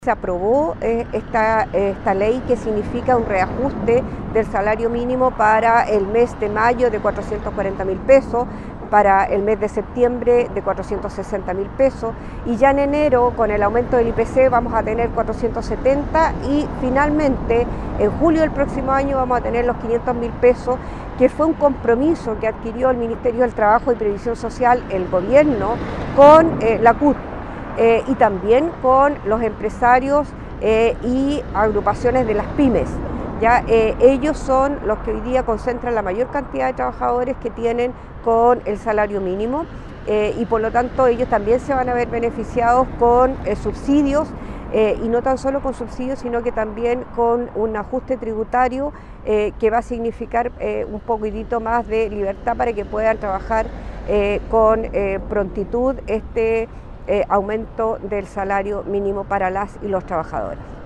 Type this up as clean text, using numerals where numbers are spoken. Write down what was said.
Se aprobó esta ley que significa un reajuste del salario mínimo para el mes de mayo de 440.000 pesos, para el mes de septiembre de 460.000 pesos y ya en enero con el aumento del IPC vamos a tener 470 y finalmente en julio del próximo año vamos a tener los 500.000 pesos, que fue un compromiso que adquirió el Ministerio del Trabajo y Previsión Social, el gobierno, con la CUT. Y también con los empresarios y agrupaciones de las pymes. Ellos son los que hoy día concentran la mayor cantidad de trabajadores que tienen con el salario mínimo y por lo tanto ellos también se van a ver beneficiados con subsidios y no tan solo con subsidios, sino que también con un ajuste tributario que va a significar un poquitito más de libertad para que puedan trabajar con prontitud aumento del salario mínimo para las y los trabajadores.